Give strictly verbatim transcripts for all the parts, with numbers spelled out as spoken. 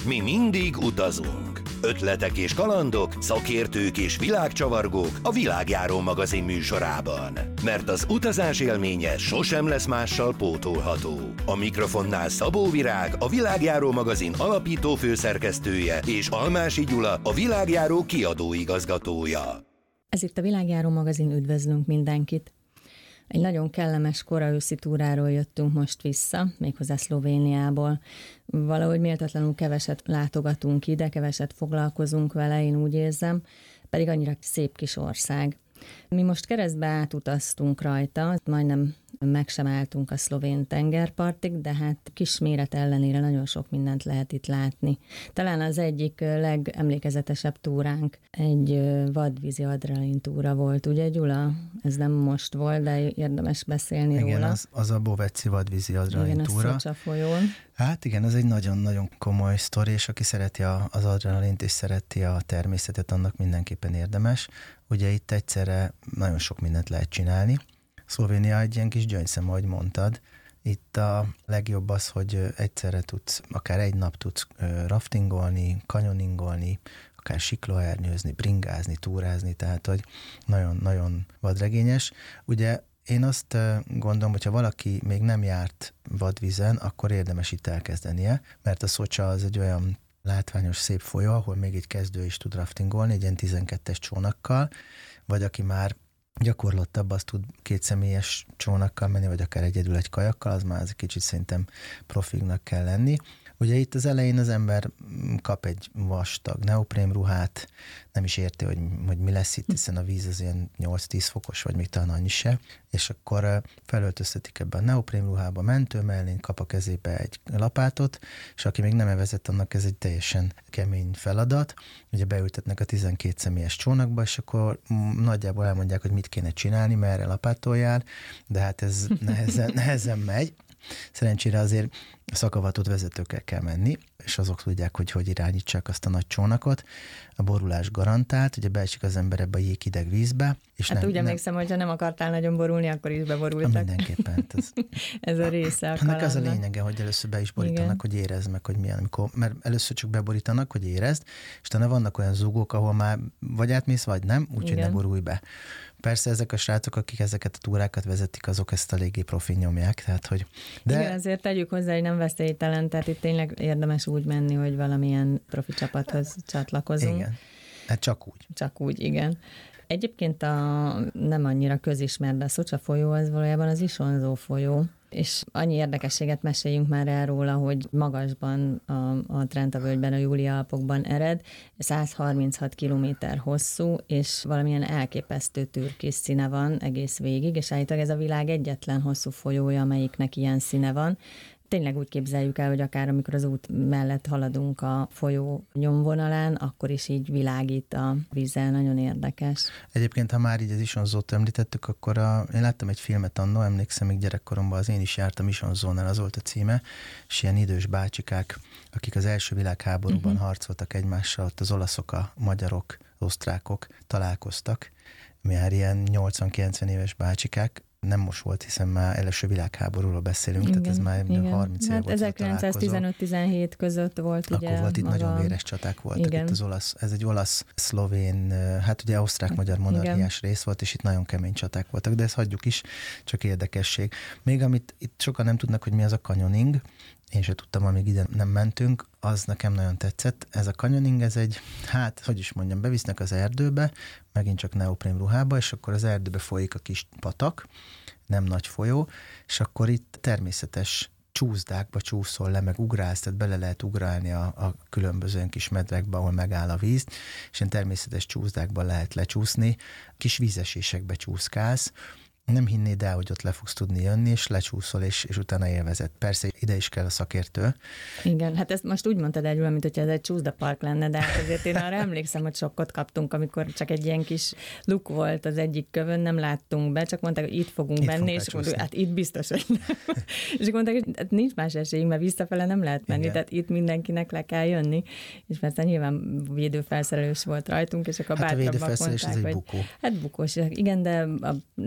Mi mindig utazunk. Ötletek és kalandok, szakértők és világcsavargók a Világjáró magazin műsorában. Mert az utazás élménye sosem lesz mással pótolható. A mikrofonnál Szabó Virág, a Világjáró magazin alapító főszerkesztője, és Almási Gyula, a Világjáró kiadóigazgatója. Ez itt a Világjáró magazin, üdvözlünk mindenkit. Egy nagyon kellemes koraőszi túráról jöttünk most vissza, méghozzá Szlovéniából. Valahogy méltatlanul keveset látogatunk ide, keveset foglalkozunk vele, én úgy érzem, pedig annyira szép kis ország. Mi most keresztbe átutaztunk rajta, majdnem meg sem álltunk a szlovén tengerpartig, de hát kis méret ellenére nagyon sok mindent lehet itt látni. Talán az egyik legemlékezetesebb túránk egy vadvízi adrenalin túra volt, ugye Gyula? Ez nem most volt, de érdemes beszélni igen, róla. Az, az a Boveci vadvízi adrenalin igen, túra. Igen, a Szocsa folyón. Hát igen, az egy nagyon-nagyon komoly sztori, és aki szereti a, az adrenalint és szereti a természetet, annak mindenképpen érdemes. Ugye itt egyszerre nagyon sok mindent lehet csinálni. Szlovénia egy ilyen kis gyöngyszem, ahogy mondtad. Itt a legjobb az, hogy egyszerre tudsz, akár egy nap tudsz raftingolni, kanyoningolni, akár siklóernyőzni, bringázni, túrázni, tehát hogy nagyon-nagyon vadregényes. Ugye én azt gondolom, hogyha valaki még nem járt vadvízen, akkor érdemes itt elkezdenie, mert a Szocsa az egy olyan látványos, szép folyó, ahol még egy kezdő is tud raftingolni, egy ilyen tizenkettes csónakkal, vagy aki már gyakorlottabb, az tud két személyes csónakkal menni, vagy akár egyedül egy kajakkal, az már egy kicsit szerintem profignak kell lenni. Ugye itt az elején az ember kap egy vastag neoprémruhát, nem is érti, hogy, hogy mi lesz itt, hiszen a víz az ilyen nyolc-tíz fokos, vagy még talán annyi se, és akkor felöltöztetik ebbe a neoprémruhába, mentő mellén, kap a kezébe egy lapátot, és aki még nem evezett, annak ez egy teljesen kemény feladat. Ugye beültetnek a tizenkét személyes csónakba, és akkor nagyjából elmondják, hogy mit kéne csinálni, merre lapátoljál, de hát ez nehezen, nehezen megy. Szerencsére azért szakavatott vezetőkkel kell menni, és azok tudják, hogy hogy irányítsák azt a nagy csónakot. A borulás garantált, ugye beesik az ember ebbe a jéghideg vízbe. És hát nem, úgy emlékszem, hogyha nem akartál nagyon borulni, akkor is beborultak. Mindenképpen. Ez, ez a része a ennek az a lényege, hogy először be is borítanak, igen, hogy érezd meg, hogy milyen, amikor, mert először csak beborítanak, hogy érezd, és utána vannak olyan zugók, ahol már vagy átmész, vagy nem, úgyhogy ne borulj be. Persze ezek a srácok, akik ezeket a túrákat vezetik, azok ezt eléggé profi nyomják, tehát hogy... De... Igen, azért tegyük hozzá, hogy nem veszélytelen, tehát itt tényleg érdemes úgy menni, hogy valamilyen profi csapathoz csatlakozunk. Igen, hát csak úgy. Csak úgy, igen. Egyébként a nem annyira közismert, de a Szocsa folyó az valójában az Isonzó folyó, és annyi érdekességet meséljünk már el róla, hogy magasban a, a Trenta-völgyben, a Júlia-Alpokban ered, száz harminchat kilométer hosszú, és valamilyen elképesztő türkisz színe van egész végig, és állítólag ez a világ egyetlen hosszú folyója, amelyiknek ilyen színe van. Tényleg úgy képzeljük el, hogy akár amikor az út mellett haladunk a folyó nyomvonalán, akkor is így világít a vízzel, nagyon érdekes. Egyébként, ha már így az Isonzót említettük, akkor a, én láttam egy filmet annó, emlékszem, még gyerekkoromban az én is jártam Isonzónál, az volt a címe, és ilyen idős bácsikák, akik az első világháborúban uh-huh. harcoltak egymással, ott az olaszok, a magyarok, osztrákok találkoztak, már ilyen nyolcvan-kilencven éves bácsikák, nem most volt, hiszen már első világháborúról beszélünk, igen, tehát ez már igen. harminc év hát volt. ezerkilencszáztizenöt-tizenhét között volt. Akkor ugye volt itt maga... nagyon véres csaták voltak. Igen. Itt az olasz, ez egy olasz-szlovén, hát ugye osztrák-magyar monarchiás rész volt, és itt nagyon kemény csaták voltak, de ezt hagyjuk is, csak érdekesség. Még amit itt sokan nem tudnak, hogy mi az a canyoning, én sem tudtam, amíg ide nem mentünk, az nekem nagyon tetszett. Ez a canyoning, ez egy, hát, hogy is mondjam, bevisznek az erdőbe, megint csak neoprém ruhába, és akkor az erdőbe folyik a kis patak, nem nagy folyó, és akkor itt természetes csúszdákba csúszol le, meg ugrálsz, tehát bele lehet ugrálni a, a különböző kis medrekbe, ahol megáll a víz, és ilyen természetes csúszdákban lehet lecsúszni, kis vízesésekbe csúszkálsz, nem hinnéd el, hogy ott le fogsz tudni jönni, és lecsúszol, és, és utána élvezed. Persze ide is kell a szakértő. Igen, hát ezt most úgy mondtad egyről, mint hogyha ez egy csúszdapark lenne, de hát azért én arra emlékszem, hogy sokkot kaptunk, amikor csak egy ilyen kis luk volt az egyik kövön, nem láttunk be, csak mondták, hogy itt fogunk itt menni, és mondjuk, hát itt biztos, hogy nem. És akkor mondták, hogy hát nincs más esélyünk, mert visszafele nem lehet menni, igen, tehát itt mindenkinek le kell jönni, és persze nyilván védőfelszerelés volt rajtunk, és akkor hát bátrabban mondták, ez egy bukó. Hát bukós, igen, de a neoprém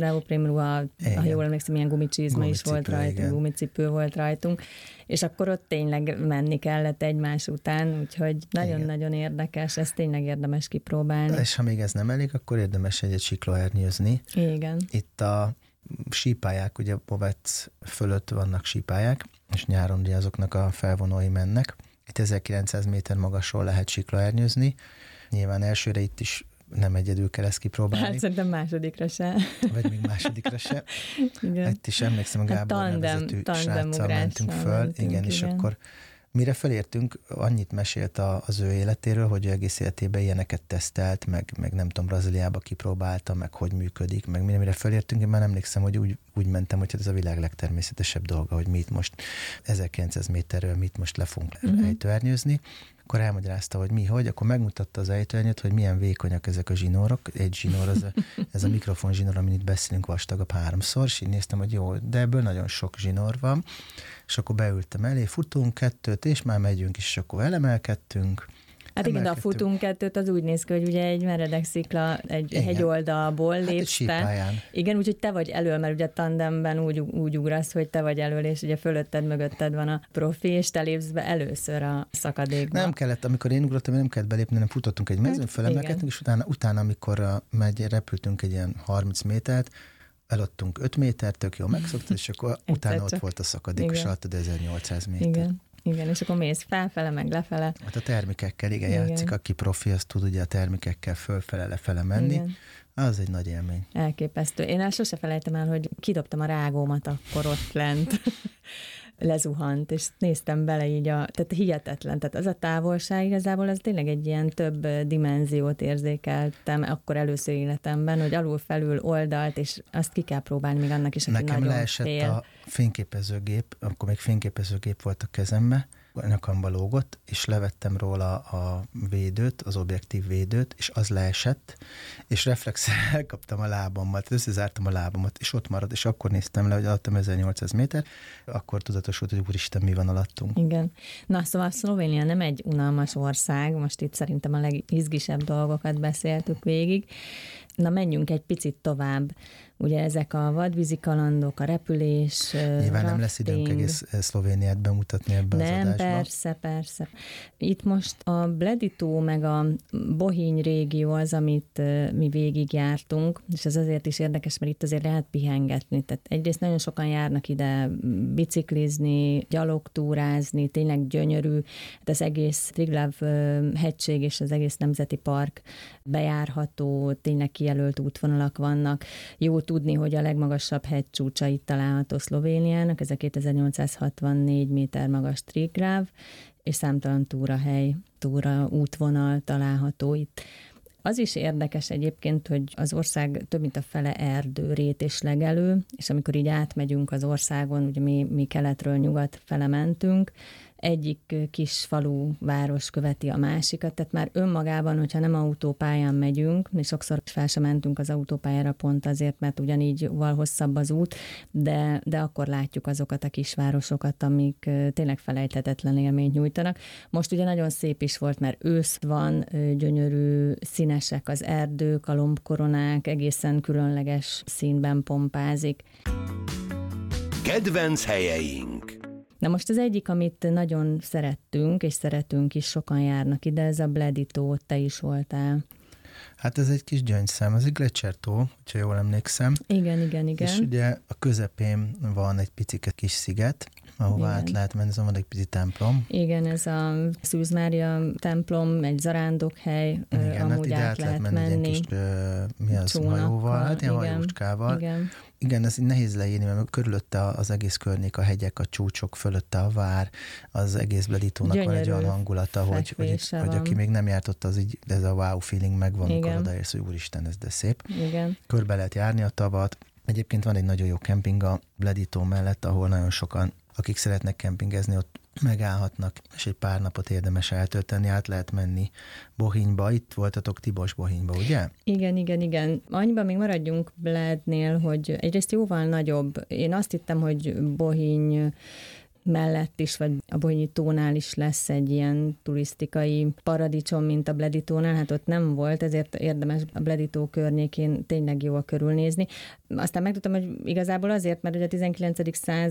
gumruha, igen. Ha jól emlékszem, ilyen gumicsizma is volt rajtunk, igen. Gumicipő volt rajtunk, és akkor ott tényleg menni kellett egymás után, úgyhogy nagyon-nagyon érdekes, ez tényleg érdemes kipróbálni. És ha még ez nem elég, akkor érdemes egyet siklóernyőzni. Igen. Itt a sípályák, ugye Bovec fölött vannak sípályák, és nyáron ugye azoknak a felvonói mennek. Itt ezerkilencszáz méter magasról lehet siklóernyőzni. Nyilván elsőre itt is nem egyedül kell ezt kipróbálni. Hát szerintem másodikra se. Vagy még másodikra se. Igen. Itt is emlékszem, a Gábor hát tandem, nevezetű sráccal mentünk föl. Mentünk, igen, és igen. Akkor mire felértünk, annyit mesélt a, az ő életéről, hogy ő egész életében ilyeneket tesztelt, meg, meg nem tudom, Brazíliába kipróbálta, meg hogy működik, meg mire, mire felértünk, én már emlékszem, hogy úgy, úgy mentem, hogy ez a világ legtermészetesebb dolga, hogy mi itt most ezerkilencszáz méterről mit most le fogunk uh-huh. ejtőernyőzni. Akkor elmagyarázta, hogy mi, hogy, akkor megmutatta az ejtőernyőt, hogy milyen vékonyak ezek a zsinórok. Egy zsinór, az a, ez a mikrofon zsinór, amin itt beszélünk, vastagabb háromszor, és így néztem, hogy jó, de ebből nagyon sok zsinór van, és akkor beültem elé, futunk kettőt, és már megyünk, és akkor elemelkedtünk. Hát igen, de a futunk kettőt az úgy néz ki, hogy ugye egy meredek szikla egy igen. hegyoldalból lépsz te. Igen, úgyhogy te vagy elől, mert ugye tandemben úgy, úgy ugrasz, hogy te vagy elől, és ugye fölötted, mögötted van a profi, és te lépsz be először a szakadékba. Nem kellett, amikor én ugrottam, nem kellett belépni, nem futottunk egy mezőn, fölemelkedtünk, és utána, utána amikor megy, repültünk egy ilyen harminc métert, eladtunk öt métert, tök jó megszoktad, és akkor utána ott volt a szakadék, és alattad ezernyolcszáz méter. Igen. Igen, és akkor mész felfele, meg lefele. Hát a termikekkel, igen, igen, játszik, aki profi, az tud ugye a termikekkel fölfele, lefele menni. Igen. Az egy nagy élmény. Elképesztő. Én el sose felejtem el, hogy kidobtam a rágómat akkor ott lent. Lezuhant, és néztem bele így a, tehát hihetetlen, tehát az a távolság igazából, az tényleg egy ilyen több dimenziót érzékeltem akkor először életemben, hogy alul-felül oldalt, és azt ki kell próbálni még annak is, aki nekem nagyon leesett fél. A fényképezőgép, akkor még fényképezőgép volt a kezembe, a nyakamba lógott, és levettem róla a védőt, az objektív védőt, és az leesett, és reflexen elkaptam a lábammal, tehát összezártam a lábamat, és ott marad, és akkor néztem le, hogy alattam ezernyolcszáz méter, akkor tudatosult, hogy úristen, mi van alattunk. Igen. Na, szóval Szlovénia nem egy unalmas ország, most itt szerintem a legizgisebb dolgokat beszéltük végig. Na, menjünk egy picit tovább. Ugye ezek a vadvízi kalandok, a repülés, nyilván rafting. Nem lesz időnk egész Szlovéniát bemutatni ebben az adásban. Nem, persze, persze. Itt most a Bledito meg a Bohinj régió az, amit mi végigjártunk, és ez azért is érdekes, mert itt azért lehet pihengetni. Tehát egyrészt nagyon sokan járnak ide biciklizni, gyalogtúrázni, tényleg gyönyörű. Hát az egész Triglav hegység és az egész nemzeti park bejárható, tényleg kijelölt útvonalak vannak. Jó tudni, hogy a legmagasabb hegycsúcsa itt található Szlovéniának, ez a kétezer-nyolcszázhatvannégy méter magas Triglav, és számtalan túrahely, túra útvonal található itt. Az is érdekes egyébként, hogy az ország több mint a fele erdő, rét és legelő, és amikor így átmegyünk az országon, ugye mi, mi keletről nyugat fele mentünk, egyik kis falu, város követi a másikat, tehát már önmagában, hogyha nem autópályán megyünk, és sokszor fel sem mentünk az autópályára pont azért, mert ugyanígy val hosszabb az út, de, de akkor látjuk azokat a kisvárosokat, amik tényleg felejthetetlen élményt nyújtanak. Most ugye nagyon szép is volt, mert ősz van, gyönyörű, színesek az erdők, a lombkoronák, egészen különleges színben pompázik. Kedvenc helyeink. Na most az egyik, amit nagyon szerettünk, és szeretünk is, sokan járnak ide, ez a Bledito, te is voltál. Hát ez egy kis gyöngyszem, ez egy gletszertó, hogyha jól emlékszem. Igen, igen, igen. És ugye a közepén van egy picike kis sziget, ahová át lehet menni, ez van egy pici templom. Igen, ez a Szűz Mária templom, egy zarándokhely, igen, amúgy hát át lehet menni. menni. Kis, uh, mi az, csónakkal, hajóval, hát ilyen igen, hajócskával. Igen. Igen, ez nehéz leírni, mert körülötte az egész környék, a hegyek, a csúcsok, fölötte a vár, az egész Bleditónak van egy olyan hangulata, hogy, hogy, hogy aki még nem járt ott, az így, ez a wow feeling megvan, amikor odaérsz, hogy úristen, ez de szép. Igen. Körbe lehet járni a tavat. Egyébként van egy nagyon jó kemping a Bledito mellett, ahol nagyon sokan, akik szeretnek kempingezni, ott megállhatnak, és egy pár napot érdemes eltölteni, át lehet menni Bohinjba. Itt voltatok Tibos Bohinjba, ugye? Igen, igen, igen. Annyiban még maradjunk Blednél, hogy egyrészt jóval nagyobb. Én azt hittem, hogy Bohinj mellett is, vagy a Bohinji tónál is lesz egy ilyen turisztikai paradicsom, mint a Bleditónál, hát ott nem volt, ezért érdemes a Bledito környékén tényleg jól körülnézni. Aztán megtudtam, hogy igazából azért, mert ugye a tizenkilencedik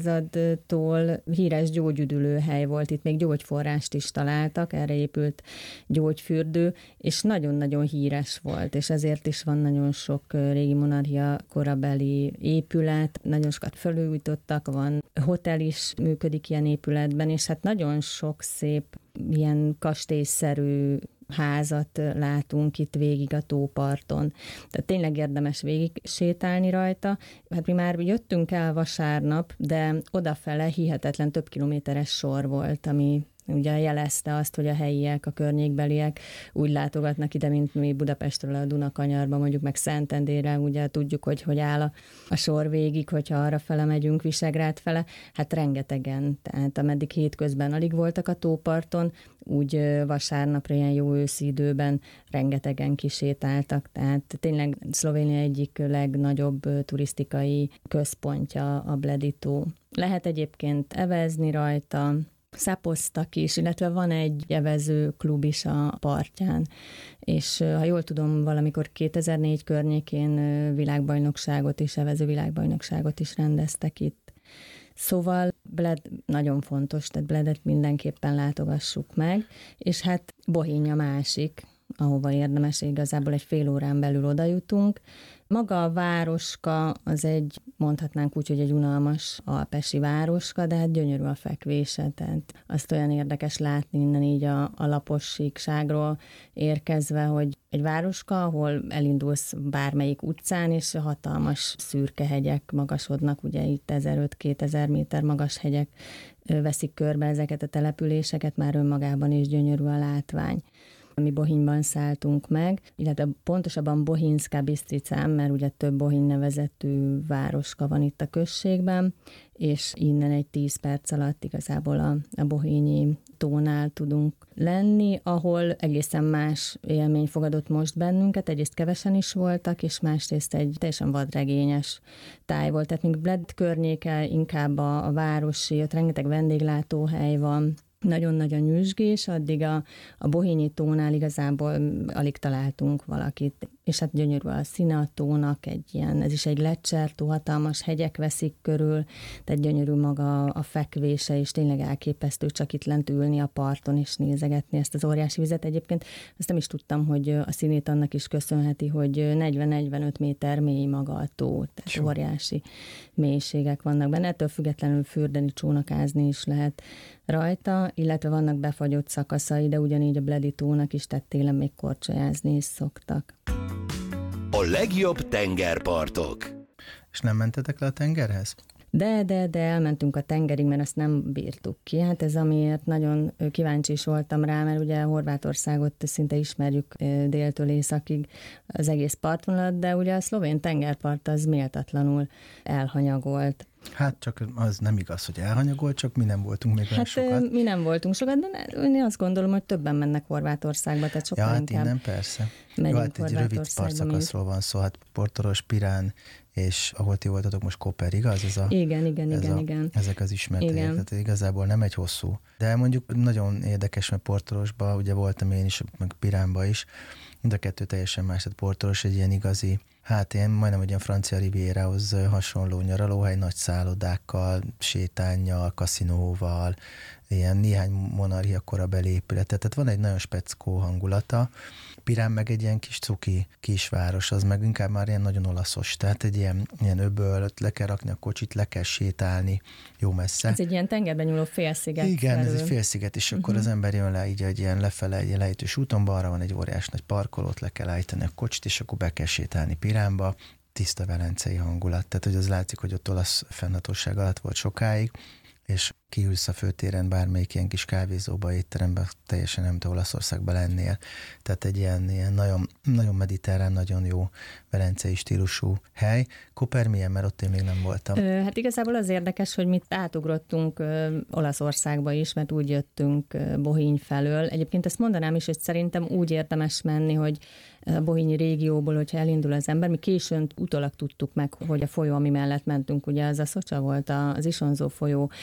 századtól híres gyógyüdülőhely volt, itt még gyógyforrást is találtak, erre épült gyógyfürdő, és nagyon-nagyon híres volt, és ezért is van nagyon sok régi monarchia korabeli épület, nagyon sokat felújítottak, van hotel is működik ilyen épületben, és hát nagyon sok szép ilyen kastélyszerű házat látunk itt végig a tóparton. Tehát tényleg érdemes végig sétálni rajta. Hát mi már jöttünk el vasárnap, de odafele hihetetlen több kilométeres sor volt, ami ugye jelezte azt, hogy a helyiek, a környékbeliek úgy látogatnak ide, mint mi Budapestről a Dunakanyarba, mondjuk meg Szentendrére, ugye tudjuk, hogy hogy áll a, a sor végig, hogyha arra fele megyünk, Visegrád fele, hát rengetegen, tehát ameddig hétközben alig voltak a tóparton, úgy vasárnapra ilyen jó őszi időben rengetegen kisétáltak, tehát tényleg Szlovénia egyik legnagyobb turisztikai központja a Bledi tó. Lehet egyébként evezni rajta, szapoztak is, illetve van egy evező klub is a partján, és ha jól tudom, valamikor kétezer-négy környékén világbajnokságot és evező világbajnokságot is rendeztek itt. Szóval Bled nagyon fontos, tehát Bledet mindenképpen látogassuk meg, és hát Bohinja másik, ahova érdemes, igazából egy fél órán belül oda jutunk. Maga a városka az egy, mondhatnánk úgy, hogy egy unalmas alpesi városka, de hát gyönyörű a fekvése, tehát azt olyan érdekes látni innen így a, a lapos síkságról érkezve, hogy egy városka, ahol elindulsz bármelyik utcán, és hatalmas szürke hegyek magasodnak, ugye itt ezerötszáz-kétezer méter magas hegyek veszik körbe ezeket a településeket, már önmagában is gyönyörű a látvány. Mi Bohinyban szálltunk meg, illetve pontosabban Bohinjská Bistricán, mert ugye több Bohinj nevezetű városka van itt a községben, és innen egy tíz perc alatt igazából a, a Bohinyi tónál tudunk lenni, ahol egészen más élmény fogadott most bennünket, egyrészt kevesen is voltak, és másrészt egy teljesen vadregényes táj volt, tehát még Bled környéke inkább a, a városi, ott rengeteg vendéglátóhely van, nagyon-nagyon nyüzsgés, addig a, a Bohinyi tónál igazából alig találtunk valakit, és hát gyönyörű a színe a tónak, egy ilyen, ez is egy lecsertó, hatalmas hegyek veszik körül, tehát gyönyörű maga a fekvése, és tényleg elképesztő csak itt lent ülni a parton, és nézegetni ezt az óriási vizet. Egyébként azt nem is tudtam, hogy a színét annak is köszönheti, hogy negyven-negyvenöt méter mély maga a tó, tehát Csú. óriási mélységek vannak benne, ettől függetlenül fürdeni, csónakázni is lehet rajta, illetve vannak befagyott szakaszai, de ugyanígy a Bledi tónak is, tehát télen még korcsolyázni is szoktak. A legjobb tengerpartok. És nem mentetek le a tengerhez? De, de, de elmentünk a tengerig, mert azt nem bírtuk ki. Hát ez amiért nagyon kíváncsi is voltam rá, mert ugye Horvátországot szinte ismerjük déltől északig az egész partvonalat, de ugye a szlovén tengerpart az méltatlanul elhanyagolt. Hát csak az nem igaz, hogy elhanyagolt, csak mi nem voltunk még olyan hát sokat. mi nem voltunk sokat, de én azt gondolom, hogy többen mennek Horvátországba, tehát sokkal ja, hát inkább innen persze. megyünk Jó, hát egy rövid partszakaszról van szó, hát Portoros, Pirán, és ahol ti voltatok most Koper, igaz? Ez a, igen, igen, ez igen, a, igen. Ezek az ismert helyek, tehát igazából nem egy hosszú. De mondjuk nagyon érdekes, mert Portorosba, ugye voltam én is, meg Piránba is, mind a kettő teljesen más, tehát Portoros egy ilyen igazi, hát én majdnem egy ilyen francia Rivierahoz hasonló nyaralóhely, nagy szállodákkal, sétánnyal, kaszinóval, ilyen néhány monarchia korabeli épületet, tehát van egy nagyon speckó hangulata. Pirán meg egy ilyen kis cuki kisváros, az meg inkább már ilyen nagyon olaszos, tehát egy ilyen, ilyen öböl, le kell rakni a kocsit, le kell sétálni jó messze. Ez egy ilyen tengerben nyúló félsziget. Igen, felül. Ez egy félsziget, és uh-huh. akkor az ember jön le így egy ilyen lefele, egy lejtős úton, balra van egy óriás nagy parkolót, le kell állítani a kocsit, és akkor be kell sétálni Piránba, tiszta velencei hangulat, tehát hogy az látszik, hogy ott olasz fennhatóság alatt volt sokáig, és kiülsz a főtéren bármelyik ilyen kis kávézóba, étterembe, teljesen nem te Olaszországban lennél. Tehát egy ilyen, ilyen nagyon, nagyon mediterrán, nagyon jó velencei stílusú hely. Koper milyen, mert ott én még nem voltam. Ö, hát igazából az érdekes, hogy mi átugrottunk ö, Olaszországba is, mert úgy jöttünk ö, Bohinj felől. Egyébként ezt mondanám is, hogy szerintem úgy érdemes menni, hogy a bohinyi régióból, hogyha elindul az ember, mi későn utólag tudtuk meg, hogy a folyó, ami mellett mentünk, ugye az a Szocsa volt, az Isonzó folyó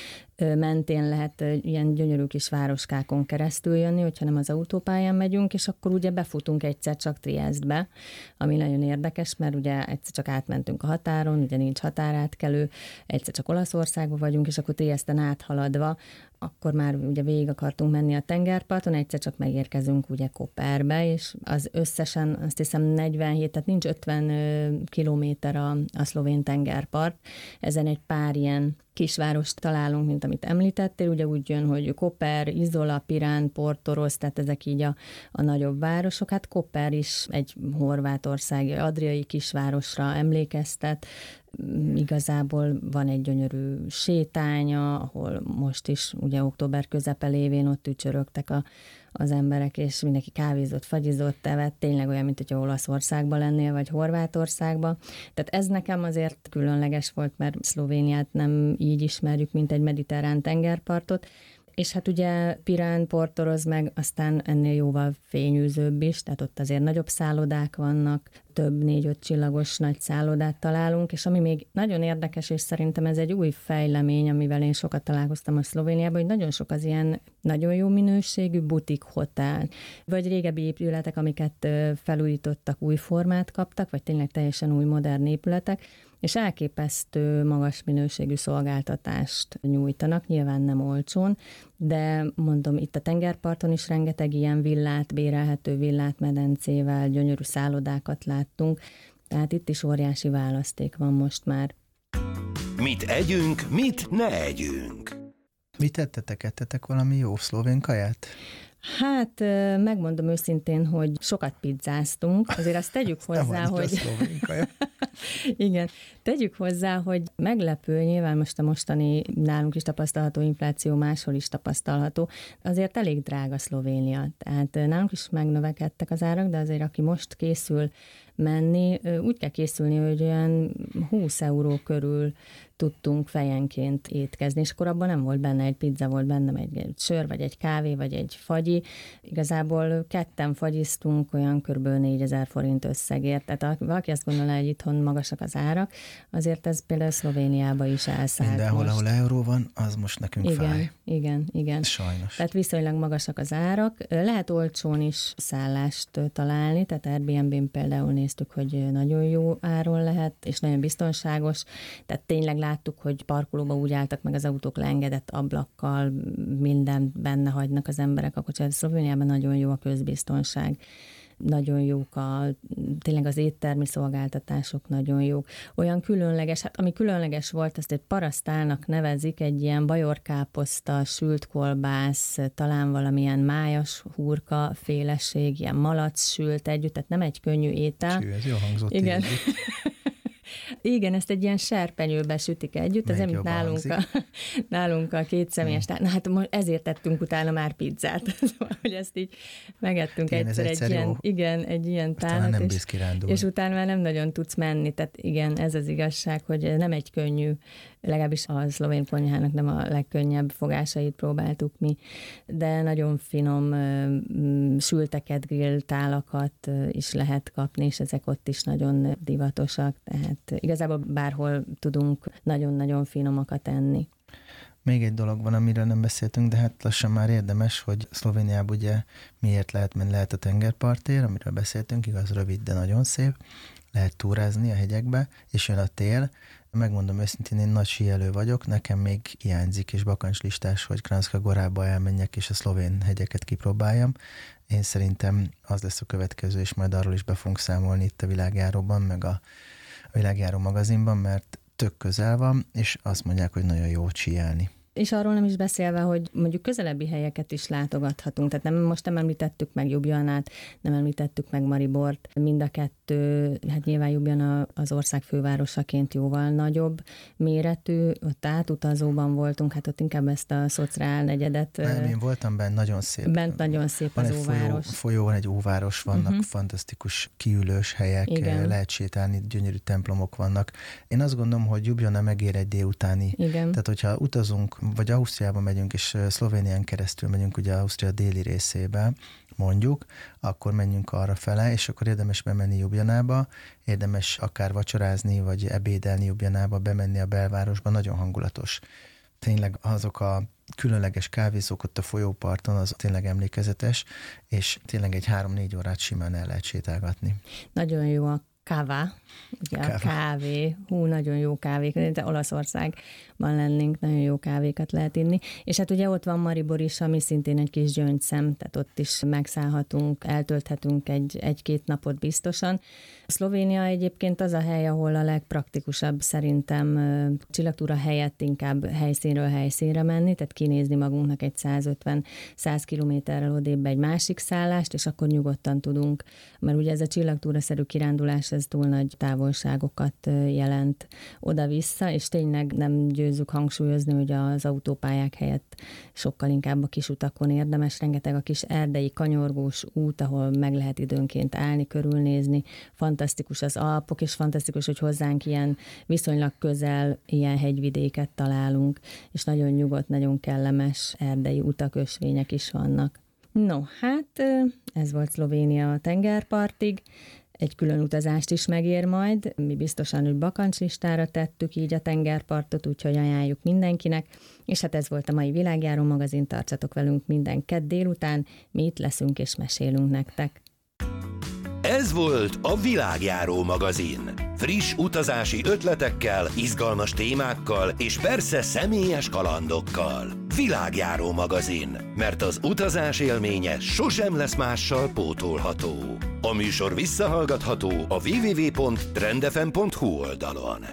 mentén lehet ilyen gyönyörű kis városkákon keresztül jönni, hogyha nem az autópályán megyünk, és akkor ugye befutunk egyszer csak Triesztbe, ami nagyon érdekes, mert ugye egyszer csak átmentünk a határon, ugye nincs határátkelő, egyszer csak Olaszországban vagyunk, és akkor Trieszten áthaladva, akkor már ugye végig akartunk menni a tengerparton, egyszer csak megérkezünk ugye Koperbe, és az összesen azt hiszem negyvenhét, tehát nincs ötven kilométer a, a szlovén tengerpart, ezen egy pár ilyen kisvárost találunk, mint amit említettél, ugye úgy jön, hogy Koper, Izola, Pirán, Portorosz, tehát ezek így a, a nagyobb városok. Hát Koper is egy horvátországi, adriai kisvárosra emlékeztet, igazából van egy gyönyörű sétánya, ahol most is ugye október közepe lévén ott ücsörögtek a, az emberek, és mindenki kávézott, fagyizott, evett, tényleg olyan, mint hogyha Olaszországban lennél, vagy Horvátországban. Tehát ez nekem azért különleges volt, mert Szlovéniát nem így ismerjük, mint egy mediterrán tengerpartot, és hát ugye Pirán, Portoroz meg aztán ennél jóval fényűzőbb is, tehát ott azért nagyobb szállodák vannak, több négy-öt csillagos nagy szállodát találunk, és ami még nagyon érdekes, és szerintem ez egy új fejlemény, amivel én sokat találkoztam a Szlovéniában, hogy nagyon sok az ilyen nagyon jó minőségű butik hotel, vagy régebbi épületek, amiket felújítottak, új formát kaptak, vagy tényleg teljesen új modern épületek, és elképesztő magas minőségű szolgáltatást nyújtanak, nyilván nem olcsón, de mondom, itt a tengerparton is rengeteg ilyen villát, bérelhető villát medencével, gyönyörű szállodákat láttunk, tehát itt is óriási választék van most már. Mit együnk, mit ne együnk? Mit tettetek? Ettetek valami jó szlovén kaját? Hát megmondom őszintén, hogy sokat pizzáztunk, azért azt tegyük hozzá, hogy... Igen, tegyük hozzá, hogy meglepő, nyilván most a mostani nálunk is tapasztalható infláció máshol is tapasztalható, azért elég drága Szlovénia, tehát nálunk is megnövekedtek az árak, de azért aki most készül menni, úgy kell készülni, hogy olyan húsz euró körül tudtunk fejenként étkezni, és akkor abban nem volt benne egy pizza, volt benne egy, egy sör, vagy egy kávé, vagy egy fagyi. Igazából ketten fagyiztunk olyan kb. négyezer forint összegért. Tehát valaki azt gondolná, hogy itthon magasak az árak, azért ez például Szlovéniában is elszállt. Mindenhol, most. ahol euró van, az most nekünk igen, fáj. Igen, igen. Sajnos. Tehát viszonylag magasak az árak. Lehet olcsón is szállást találni, tehát Airbnb-n például néztük, hogy nagyon jó áron lehet, és nagyon biztonságos. Tehát tényleg láttuk, hogy parkolóba úgy álltak meg az autók leengedett ablakkal, mindent benne hagynak az emberek, akkor csak Szlovéniában nagyon jó a közbiztonság. Nagyon jók a, tényleg az éttermi szolgáltatások nagyon jók. Olyan különleges, hát ami különleges volt, azt egy parasztálnak nevezik, egy ilyen bajorkáposzta, sült kolbász, talán valamilyen májas hurka féleség, ilyen malac sült együtt, tehát nem egy könnyű étel. Csű, ez jó hangzott. Igen. Igen, ezt egy ilyen serpenyőbe sütik együtt, ez amit nálunk a, nálunk a két személyes, hmm. na hát ezért tettünk utána már pizzát, szóval, hogy ezt így megettünk igen, egyszer, egyszer egy ilyen, igen, egy ilyen tálat, nem és, és utána már nem nagyon tudsz menni, tehát igen, ez az igazság, hogy nem egy könnyű, legalábbis a szlovén konyhának nem a legkönnyebb fogásait próbáltuk mi, de nagyon finom sülteket, grilltálakat is lehet kapni, és ezek ott is nagyon divatosak, tehát igazából bárhol tudunk nagyon-nagyon finomakat enni. Még egy dolog van, amiről nem beszéltünk, de hát lassan már érdemes, hogy Szlovéniában ugye miért lehet menni, lehet a tengerpartért, amiről beszéltünk, igaz, rövid, de nagyon szép. Lehet túrázni a hegyekbe, és jön a tél. Megmondom őszintén, én nagy síelő vagyok, nekem még hiányzik és bakancslistás, hogy Kranjska Gorába elmenjek és a szlovén hegyeket kipróbáljam. Én szerintem az lesz a következő, és majd arról is be fogunk számolni itt a Világjáróban, meg a a Világjáró magazinban, mert tök közel van, és azt mondják, hogy nagyon jó síelni. És arról nem is beszélve, hogy mondjuk közelebbi helyeket is látogathatunk. Tehát nem, most nem említettük meg Ljubljanát, nem említettük meg Maribort. Mind a kettő, hát nyilván Ljubljana az ország fővárosaként jóval nagyobb méretű. Ott átutazóban voltunk, hát ott inkább ezt a szociál negyedet. Nem, én voltam bent, nagyon szép. Bent nagyon szép van az egy óváros. Folyó, folyó, van egy óváros, vannak uh-huh. fantasztikus kiülős helyek, igen. Lehet sétálni, gyönyörű templomok vannak. Én azt gondolom, hogy Ljubljana megér egy délutáni. Igen. Tehát, hogyha utazunk, vagy Ausztriába megyünk, és Szlovénián keresztül megyünk ugye Ausztria déli részébe, mondjuk, akkor menjünk arra fele, és akkor érdemes bemenni Ljubljanába, érdemes akár vacsorázni, vagy ebédelni Ljubljanába, bemenni a belvárosba, nagyon hangulatos. Tényleg azok a különleges kávézók ott a folyóparton, az tényleg emlékezetes, és tényleg egy három-négy órát simán el lehet sétálgatni. Nagyon jó a káva, ugye a Káva. kávé, hú, nagyon jó kávék, de Olaszországban lennénk, nagyon jó kávékat lehet inni, és hát ugye ott van Maribor is, ami szintén egy kis gyöngyszem, tehát ott is megszállhatunk, eltölthetünk egy, egy-két napot biztosan. Szlovénia egyébként az a hely, ahol a legpraktikusabb szerintem csillagtúra helyett inkább helyszínről helyszínre menni, tehát kinézni magunknak egy százötven-száz kilométerrel odébb egy másik szállást, és akkor nyugodtan tudunk, mert ugye ez a csillagtúraszerű kirándulás, ez túl nagy távolságokat jelent oda-vissza, és tényleg nem győzzük hangsúlyozni, hogy az autópályák helyett sokkal inkább a kis utakon érdemes, rengeteg a kis erdei kanyorgós út, ahol meg lehet időnként állni, körülnézni, fantasztikus az Alpok, és fantasztikus, hogy hozzánk ilyen viszonylag közel ilyen hegyvidéket találunk, és nagyon nyugodt, nagyon kellemes erdei utak, ösvények is vannak. No, hát ez volt Szlovénia a tengerpartig. Egy külön utazást is megér majd. Mi biztosan, hogy bakancslistára tettük így a tengerpartot, úgyhogy ajánljuk mindenkinek. És hát ez volt a mai Világjáró magazin, tartsatok velünk minden kedd délután, mi itt leszünk és mesélünk nektek. Ez volt a Világjáró magazin. Friss utazási ötletekkel, izgalmas témákkal és persze személyes kalandokkal. Világjáró magazin, mert az utazás élménye sosem lesz mással pótolható. A műsor visszahallgatható a double-u double-u double-u pont trend f m pont h u oldalon.